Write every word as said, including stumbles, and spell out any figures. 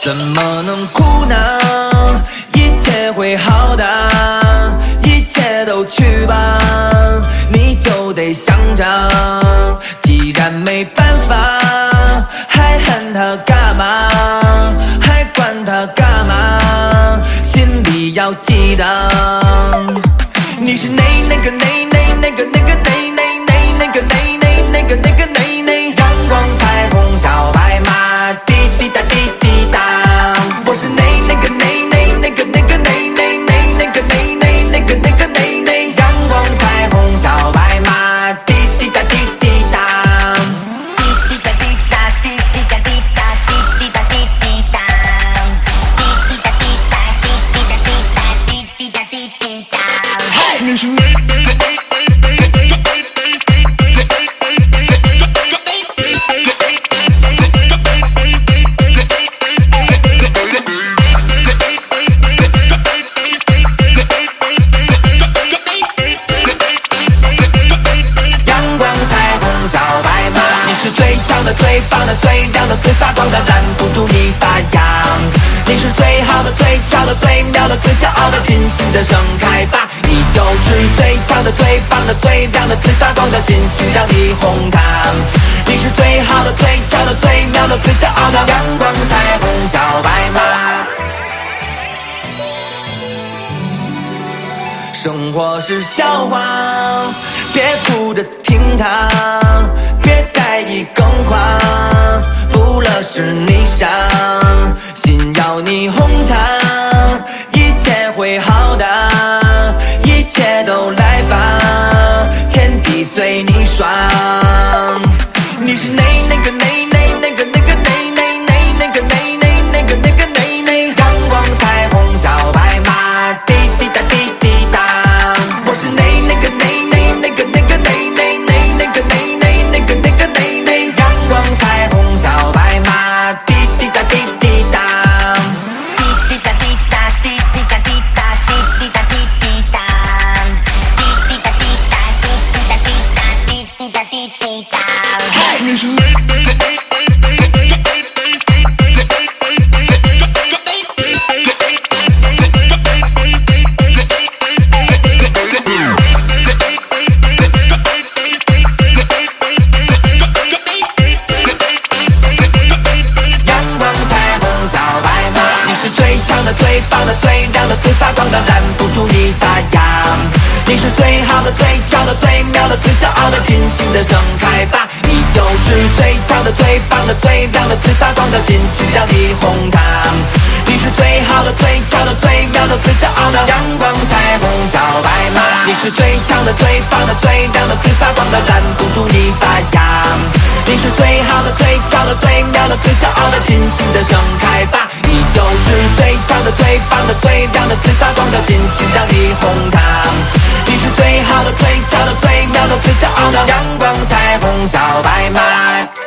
怎么能哭呢？一切会好的，一切都去吧，你就得想着，既然没办法，还恨他干嘛？还管他干嘛？心里要记得，你是那那个那那那个那个那那那那个那那那个那个那那阳光彩虹小白马，滴滴答滴滴答。我是那那个那那那个那个那那那那个那那那个那个那那阳光彩虹小白马，滴滴答滴滴答。 滴滴答滴答滴滴答滴答滴滴答滴滴答滴滴答滴答滴滴答滴答滴滴答。 你是那最强的、最棒的、最亮的、最发光的，拦不住你发芽。你是最好的、最俏的、最妙的、最骄傲的，尽情的盛开吧！你就是最强的、最棒的、最亮的、最发光的，心需要你哄它。你是最好的、最俏的、最妙的、最骄傲的，阳光彩虹小白马。生活是笑话，别哭着听它，别在意更换，负了是你伤，心要你哄它，一切会好的，一切都来吧，天地随你爽。你是那那个那那那个那个那那那那个那那那个那个那那阳光彩虹小白马，滴滴答滴滴答。我是那那个那那那个那个那那那那个那那那个那个那那阳光彩虹小白马，滴滴答滴滴答。 滴滴答滴答滴滴答滴答滴滴答滴滴答滴滴答滴答滴滴答滴答滴滴答。 你是那最棒的、最亮的、最发光的，拦不住你发芽。你是最好的、最俏的、最妙的、最骄傲的，尽情的盛开吧！你就是最强的、最棒的、最亮的、最发光的，心需要你哄它。你是最好的、最俏的、最妙的、最骄傲的，阳光彩虹小白马。你是最强的、最棒的、最亮的、最发光的，拦不住你发芽。你是最好的、最俏的、最妙的、最骄傲的，尽情的盛开吧！你就是最强的、最棒的、最亮的、最发光的，心需要你哄它。你是最好的、最俏的、最妙的、最骄傲的，阳光彩虹小白马。